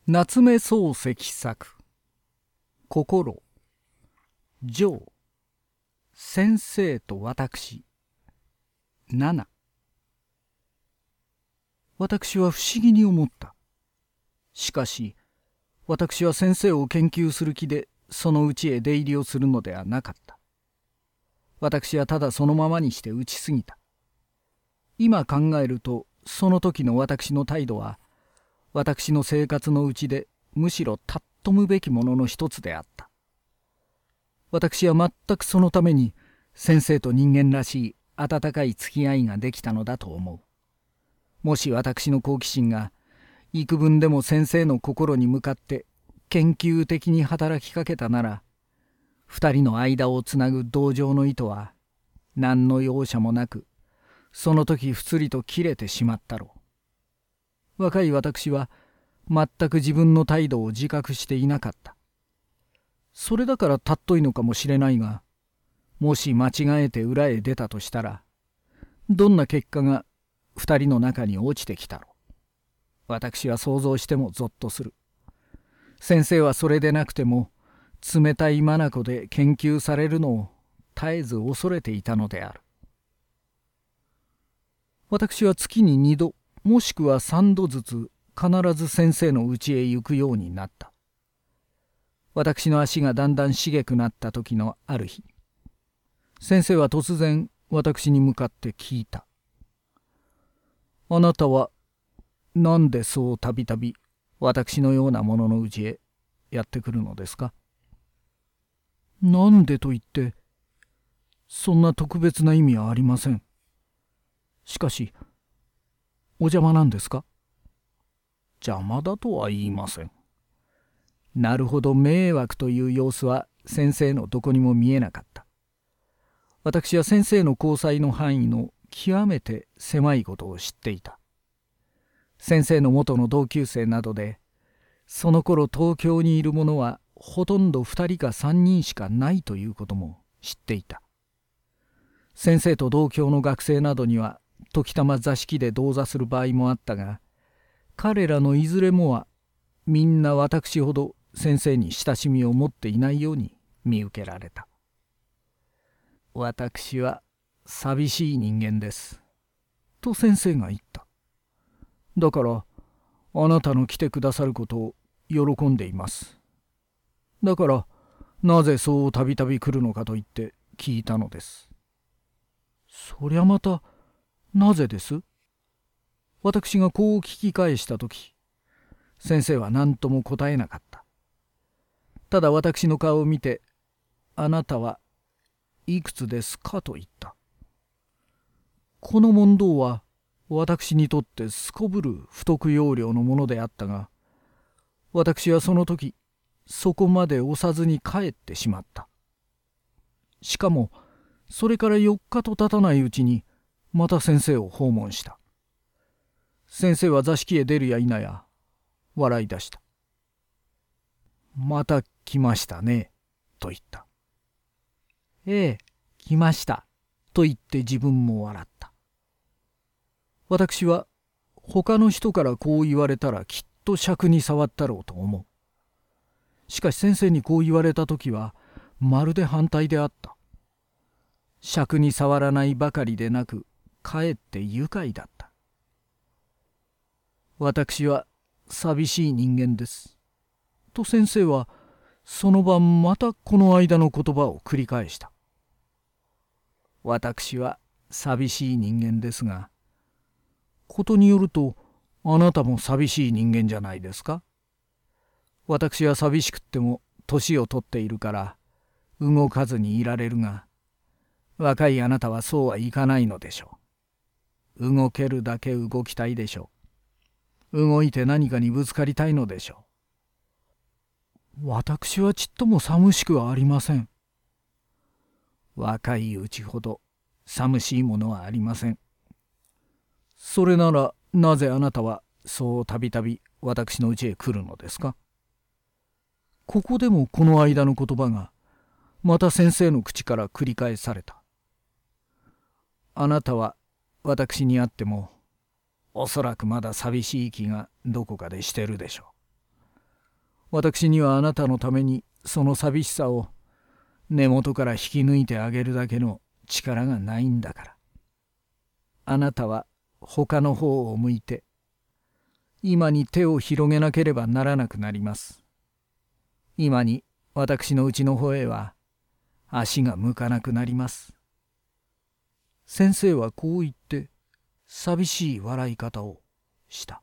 夏目漱石作心上先生と私7。私は不思議に思った。しかし私は先生を研究する気でその家へ出入りをするのではなかった。私はただそのままにして打ち過ぎた。今考えるとその時の私の態度は私の生活のうちでむしろ尊むべきものの一つであった。私は全くそのために先生と人間らしい温かい付き合いができたのだと思う。もし私の好奇心が幾分でも先生の心に向かって研究的に働きかけたなら、二人の間をつなぐ同情の糸は何の容赦もなくその時ふつりと切れてしまったろう。若い私は全く自分の態度を自覚していなかった。それだから尊いのかもしれないが、もし間違えて裏へ出たとしたら、どんな結果が二人の中に落ちてきたろう。私は想像してもぞっとする。先生はそれでなくても、冷たい眼で研究されるのを絶えず恐れていたのである。私は月に2度、もしくは3度ずつ必ず先生の家へ行くようになった。私の足がだんだん茂くなった時のある日、先生は突然私に向かって聞いた。あなたはなんでそうたびたび私のような者の家へやってくるのですか？なんでと言ってそんな特別な意味はありません。しかしお邪魔なんですか？邪魔だとは言いません。なるほど、迷惑という様子は先生のどこにも見えなかった。私は先生の交際の範囲の極めて狭いことを知っていた。先生の元の同級生などで、その頃東京にいる者はほとんど2人か3人しかないということも知っていた。先生と同郷の学生などには時たま座敷で同座する場合もあったが、彼らのいずれもはみんな私ほど先生に親しみを持っていないように見受けられた。私は寂しい人間です。と先生が言った。だからあなたの来てくださることを喜んでいます。だからなぜそうたびたび来るのかと言って聞いたのです。そりゃまたなぜです？私がこう聞き返したとき、先生は何とも答えなかった。ただ私の顔を見て、あなたはいくつですかと言った。この問答は私にとってすこぶる不得要領のものであったが、私はその時そこまで押さずに帰ってしまった。しかもそれから4日と経たないうちにまた先生を訪問した。先生は座敷へ出るや否や笑い出した。また来ましたねと言った。ええ、来ましたと言って自分も笑った。私は他の人からこう言われたらきっと癪に障ったろうと思う。しかし先生にこう言われた時はまるで反対であった。癪に障らないばかりでなく、かえって愉快だった。私は寂しい人間です。と先生はその晩またこの間の言葉を繰り返した。私は寂しい人間ですが、ことによるとあなたも寂しい人間じゃないですか。私は寂しくっても年を取っているから動かずにいられるが、若いあなたはそうはいかないのでしょう。動けるだけ動きたいでしょう。動いて何かにぶつかりたいのでしょう。私はちっとも寂しくはありません。若いうちほど寂しいものはありません。それならなぜあなたはそうたびたび私の家へ来るのですか？ここでもこの間の言葉がまた先生の口から繰り返された。あなたは私に会ってもおそらくまだ寂しい気がどこかでしてるでしょ私にはあなたのためにその寂しさを根元から引き抜いてあげるだけの力がないんだから。あなたは他の方を向いて、今に手を広げなければならなくなります。今に私のうちの方へは足が向かなくなります。先生はこう言って寂しい笑い方をした。